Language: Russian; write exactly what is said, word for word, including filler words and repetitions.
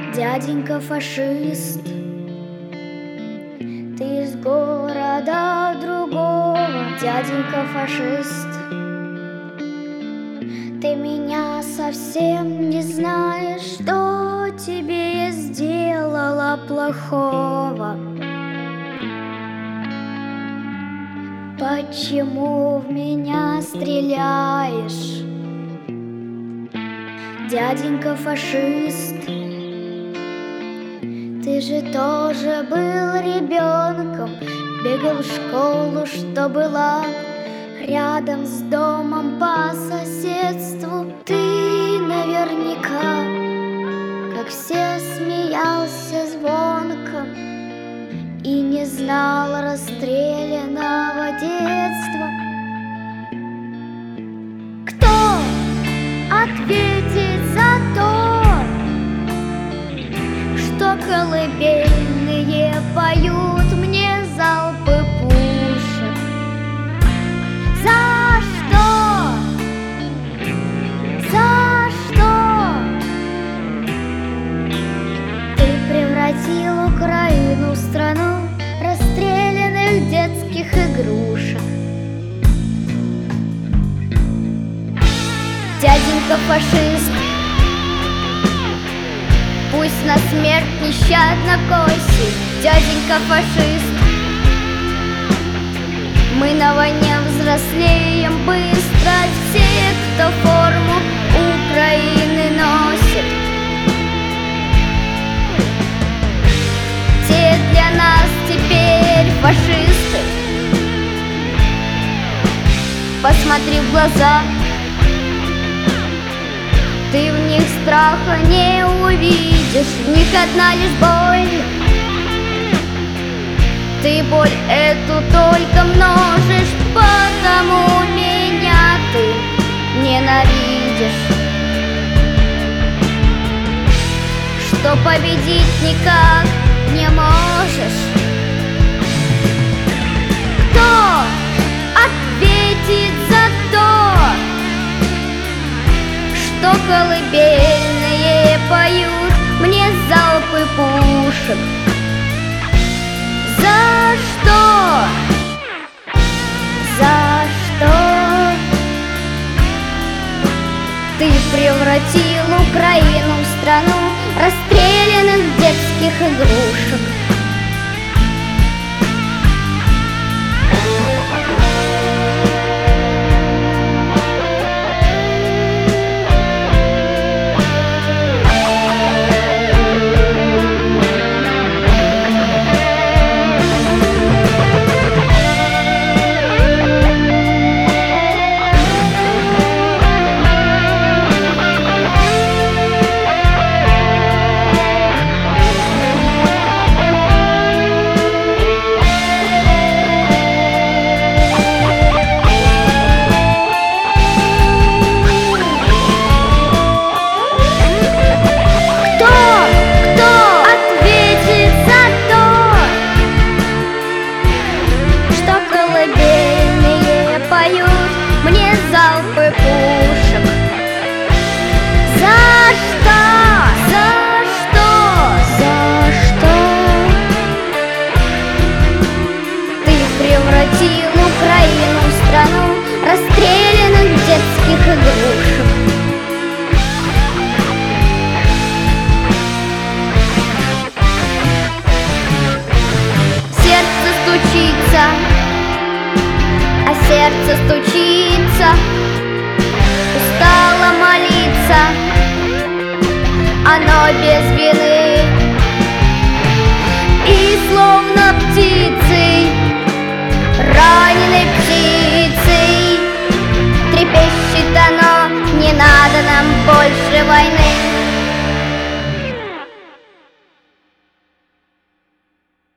Дяденька фашист, ты из города другого. Дяденька фашист, ты меня совсем не знаешь, что тебе я сделала плохого. Почему в меня стреляешь? Дяденька фашист, ты же тоже был ребенком, бегал в школу, что была рядом с домом по соседству. Ты наверняка, как все, смеялся звонко и не знал расстрелянного детства. Кто ответит за то, что колыбельные поют мне залпы пушек? За что? За что ты превратил Украину в страну расстрелянных детских игрушек? Дяденька фашист, пусть на смерть нещадно косит. Дяденька фашист, мы на войне взрослеем быстро. Все, кто форму Украины носит, те для нас теперь фашисты. Посмотри в глаза, ты в них страха не увидишь, в них одна лишь боль. Ты боль эту только множишь, потому меня ты ненавидишь. Что победить никак не можешь. Кто ответит за то, что колыбельные поют мне залпы пушек? За что? За что ты превратил Украину в страну расстрелянных детских игрушек? Мне залпы пушек. За что? За что? За что ты превратил Украину в страну расстрелянных детских игрушек? Сердце стучится, а сердце стучится, устало молиться, оно без вины